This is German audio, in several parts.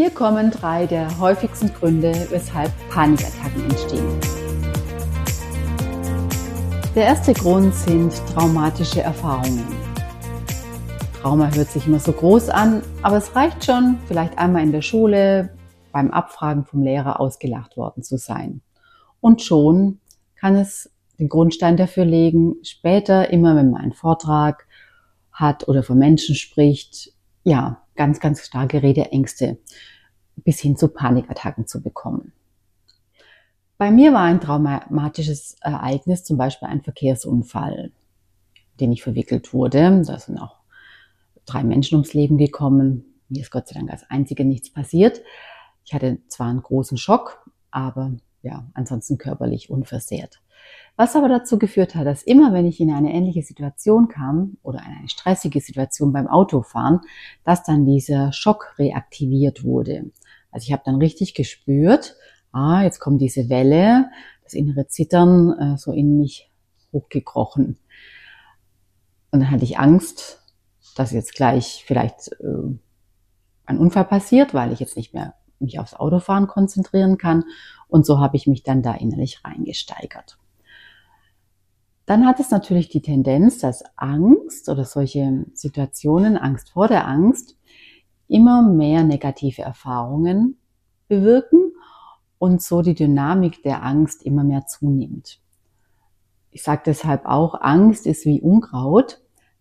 Hier kommen 3 der häufigsten Gründe, weshalb Panikattacken entstehen. Der erste Grund sind traumatische Erfahrungen. Trauma hört sich immer so groß an, aber es reicht schon, vielleicht einmal in der Schule beim Abfragen vom Lehrer ausgelacht worden zu sein. Und schon kann es den Grundstein dafür legen, später immer, wenn man einen Vortrag hat oder von Menschen spricht, ja, ganz, ganz starke Redeängste bis hin zu Panikattacken zu bekommen. Bei mir war ein traumatisches Ereignis, zum Beispiel ein Verkehrsunfall, in den ich verwickelt wurde. Da sind auch 3 Menschen ums Leben gekommen. Mir ist Gott sei Dank als Einzige nichts passiert. Ich hatte zwar einen großen Schock, aber ja, ansonsten körperlich unversehrt. Was aber dazu geführt hat, dass immer, wenn ich in eine ähnliche Situation kam oder in eine stressige Situation beim Autofahren, dass dann dieser Schock reaktiviert wurde. Also ich habe dann richtig gespürt, jetzt kommt diese Welle, das innere Zittern so in mich hochgekrochen. Und dann hatte ich Angst, dass jetzt gleich vielleicht ein Unfall passiert, weil ich jetzt nicht mehr mich aufs Autofahren konzentrieren kann. Und so habe ich mich dann da innerlich reingesteigert. Dann hat es natürlich die Tendenz, dass Angst oder solche Situationen, Angst vor der Angst, immer mehr negative Erfahrungen bewirken und so die Dynamik der Angst immer mehr zunimmt. Ich sage deshalb auch, Angst ist wie Unkraut,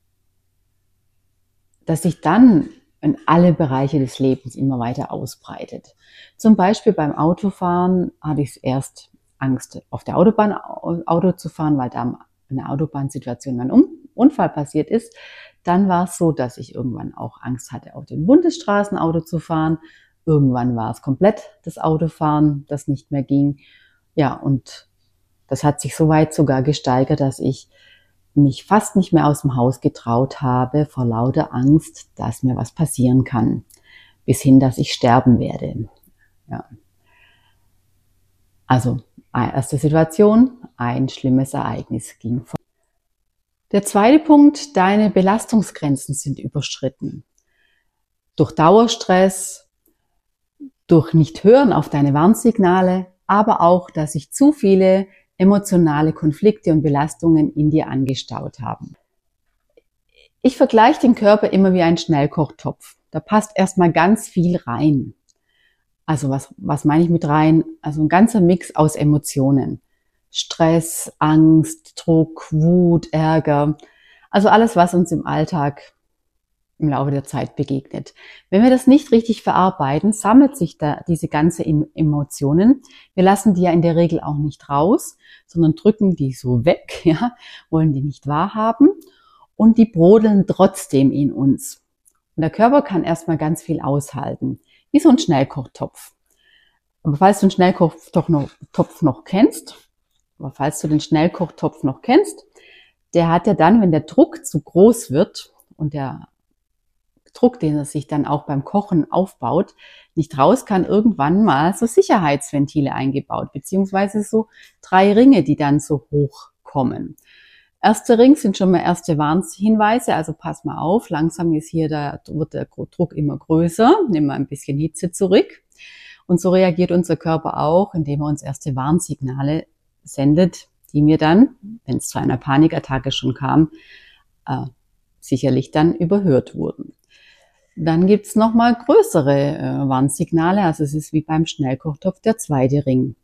das sich dann in alle Bereiche des Lebens immer weiter ausbreitet. Zum Beispiel beim Autofahren hatte ich erst Angst, auf der Autobahn Auto zu fahren, weil da in der Autobahnsituation ein Unfall passiert ist. Dann war es so, dass ich irgendwann auch Angst hatte, auf den Bundesstraßen Auto zu fahren. Irgendwann war es komplett das Autofahren, das nicht mehr ging. Ja, und das hat sich so weit sogar gesteigert, dass ich mich fast nicht mehr aus dem Haus getraut habe vor lauter Angst, dass mir was passieren kann, bis hin, dass ich sterben werde. Ja. Also erste Situation, ein schlimmes Ereignis ging vor. Der zweite Punkt, deine Belastungsgrenzen sind überschritten. Durch Dauerstress, durch Nicht-Hören auf deine Warnsignale, aber auch, dass sich zu viele emotionale Konflikte und Belastungen in dir angestaut haben. Ich vergleiche den Körper immer wie einen Schnellkochtopf. Da passt erstmal ganz viel rein. Also was meine ich mit rein? Also ein ganzer Mix aus Emotionen. Stress, Angst, Druck, Wut, Ärger. Also alles, was uns im Alltag im Laufe der Zeit begegnet. Wenn wir das nicht richtig verarbeiten, sammelt sich da diese ganze Emotionen. Wir lassen die ja in der Regel auch nicht raus, sondern drücken die so weg, ja, wollen die nicht wahrhaben und die brodeln trotzdem in uns. Und der Körper kann erstmal ganz viel aushalten, wie so ein Schnellkochtopf. Aber falls du den Schnellkochtopf noch kennst, der hat ja dann, wenn der Druck zu groß wird und der Druck, den er sich dann auch beim Kochen aufbaut, nicht raus kann, irgendwann mal so Sicherheitsventile eingebaut, beziehungsweise so 3 Ringe, die dann so hochkommen. Erster Ring sind schon mal erste Warnhinweise, also pass mal auf, langsam wird der Druck immer größer, nimm mal ein bisschen Hitze zurück. Und so reagiert unser Körper auch, indem er uns erste Warnsignale sendet, die mir dann, wenn es zu einer Panikattacke schon kam, sicherlich dann überhört wurden. Dann gibt's nochmal größere Warnsignale, also es ist wie beim Schnellkochtopf der zweite Ring.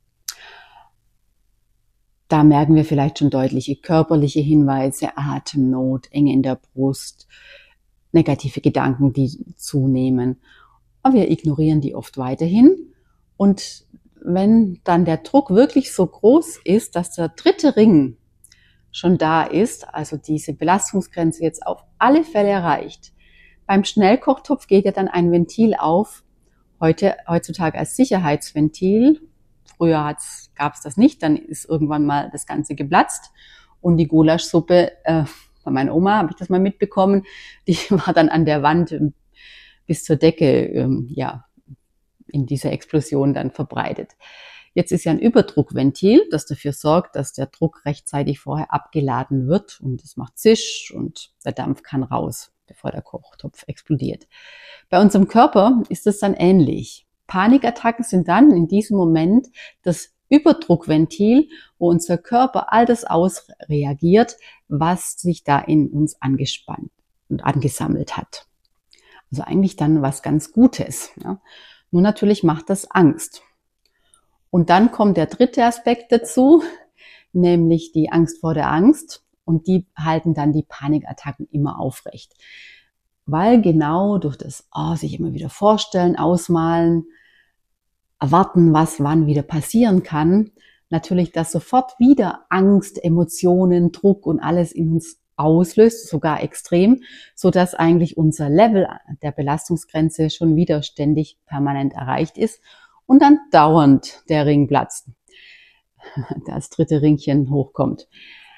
Da merken wir vielleicht schon deutliche körperliche Hinweise, Atemnot, Enge in der Brust, negative Gedanken, die zunehmen. Aber wir ignorieren die oft weiterhin. Und wenn dann der Druck wirklich so groß ist, dass der dritte Ring schon da ist, also diese Belastungsgrenze jetzt auf alle Fälle erreicht, beim Schnellkochtopf geht ja dann ein Ventil auf, heutzutage als Sicherheitsventil. Früher gab es das nicht, dann ist irgendwann mal das Ganze geplatzt und die Gulaschsuppe, bei meiner Oma habe ich das mal mitbekommen, die war dann an der Wand bis zur Decke, in dieser Explosion dann verbreitet. Jetzt ist ja ein Überdruckventil, das dafür sorgt, dass der Druck rechtzeitig vorher abgeladen wird und es macht Zisch und der Dampf kann raus. bevor der Kochtopf explodiert. Bei unserem Körper ist es dann ähnlich. Panikattacken sind dann in diesem Moment das Überdruckventil, wo unser Körper all das ausreagiert, was sich da in uns angespannt und angesammelt hat. Also eigentlich dann was ganz Gutes. Ja. Nur natürlich macht das Angst. Und dann kommt der dritte Aspekt dazu, nämlich die Angst vor der Angst. Und die halten dann die Panikattacken immer aufrecht. Weil genau durch das sich immer wieder vorstellen, ausmalen, erwarten, was wann wieder passieren kann, natürlich das sofort wieder Angst, Emotionen, Druck und alles in uns auslöst, sogar extrem, so dass eigentlich unser Level der Belastungsgrenze schon wieder ständig permanent erreicht ist und dann dauernd der Ring platzt, das dritte Ringchen hochkommt.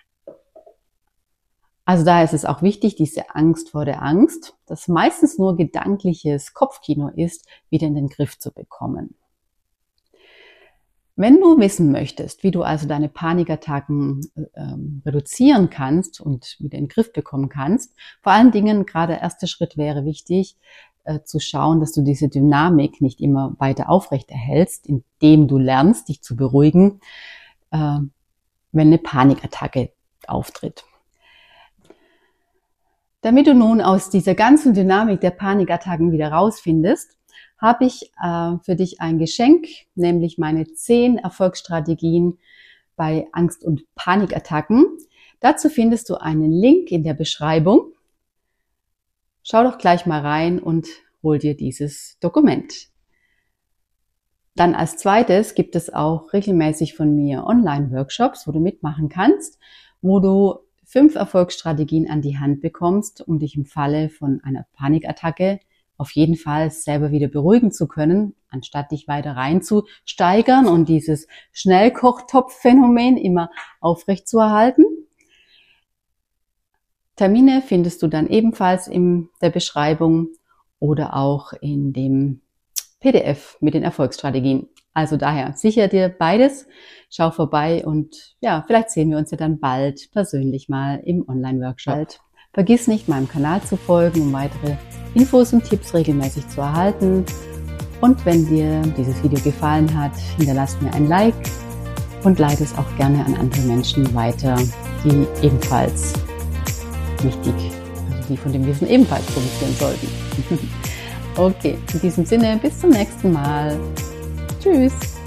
Also da ist es auch wichtig, diese Angst vor der Angst, das meistens nur gedankliches Kopfkino ist, wieder in den Griff zu bekommen. Wenn du wissen möchtest, wie du also deine Panikattacken reduzieren kannst und wieder in den Griff bekommen kannst, vor allen Dingen gerade der erste Schritt wäre wichtig, zu schauen, dass du diese Dynamik nicht immer weiter aufrecht erhältst, indem du lernst, dich zu beruhigen, wenn eine Panikattacke auftritt. Damit du nun aus dieser ganzen Dynamik der Panikattacken wieder rausfindest, habe ich für dich ein Geschenk, nämlich meine 10 Erfolgsstrategien bei Angst- und Panikattacken. Dazu findest du einen Link in der Beschreibung. Schau doch gleich mal rein und hol dir dieses Dokument. Dann als zweites gibt es auch regelmäßig von mir Online-Workshops, wo du mitmachen kannst, wo du 5 Erfolgsstrategien an die Hand bekommst, um dich im Falle von einer Panikattacke auf jeden Fall selber wieder beruhigen zu können, anstatt dich weiter reinzusteigern und dieses Schnellkochtopf-Phänomen immer aufrecht zu erhalten. Termine findest du dann ebenfalls in der Beschreibung oder auch in dem PDF mit den Erfolgsstrategien. Also daher sicher dir beides, schau vorbei und ja, vielleicht sehen wir uns ja dann bald persönlich mal im Online-Workshop. Vergiss nicht, meinem Kanal zu folgen, um weitere Infos und Tipps regelmäßig zu erhalten. Und wenn dir dieses Video gefallen hat, hinterlass mir ein Like und leite es auch gerne an andere Menschen weiter, die ebenfalls wichtig, also die von dem Wissen ebenfalls profitieren sollten. Okay, in diesem Sinne, bis zum nächsten Mal. Tschüss!